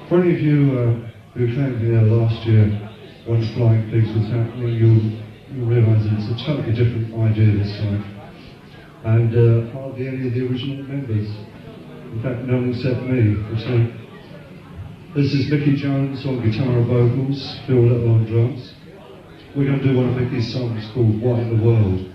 For any of you who came here last year when Flying Pigs was happening, you'll realise that it's a totally different idea this time. And hardly any of the original members. In fact, no one except me. So, this is Mickey Jones on guitar and vocals, Phil Little on drums. We're going to do one of Mickey's songs called What in the World.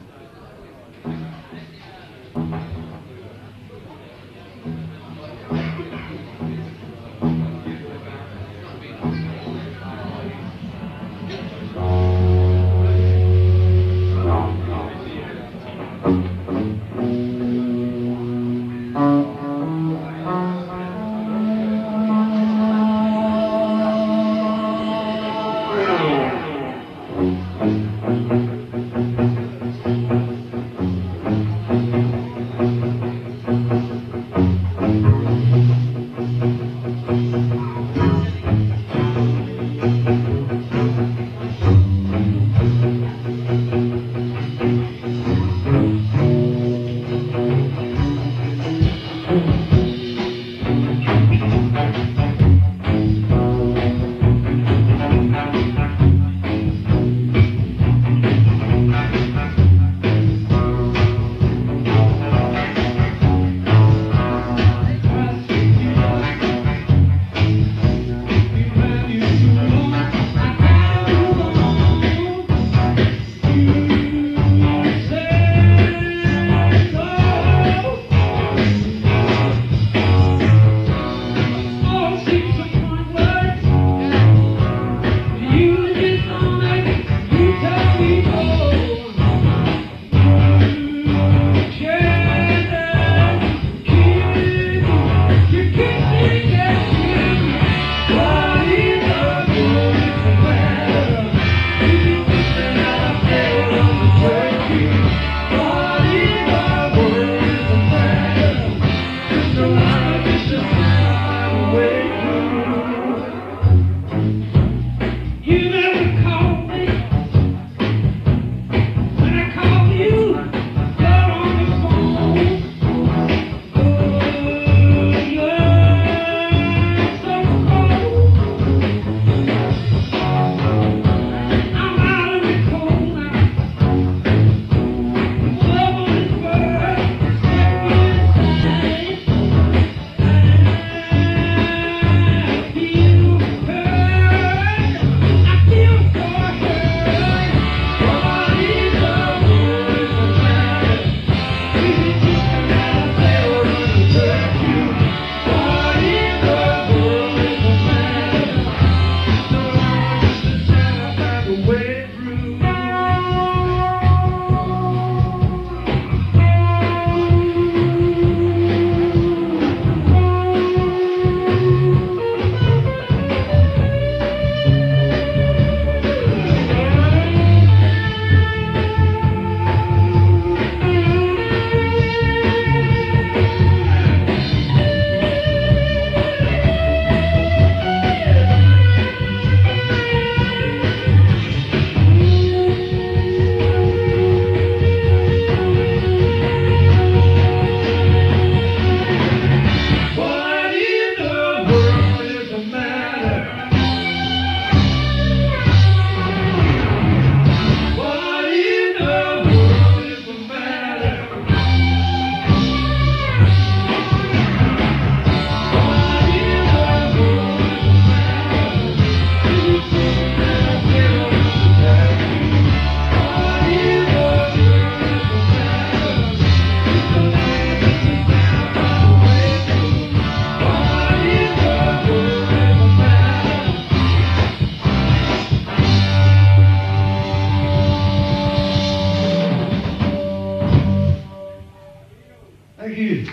Thank you.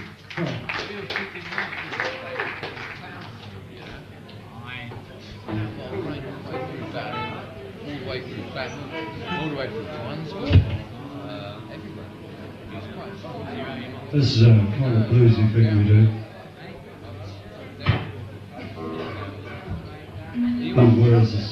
This is a kind of bluesy thing we do. No words.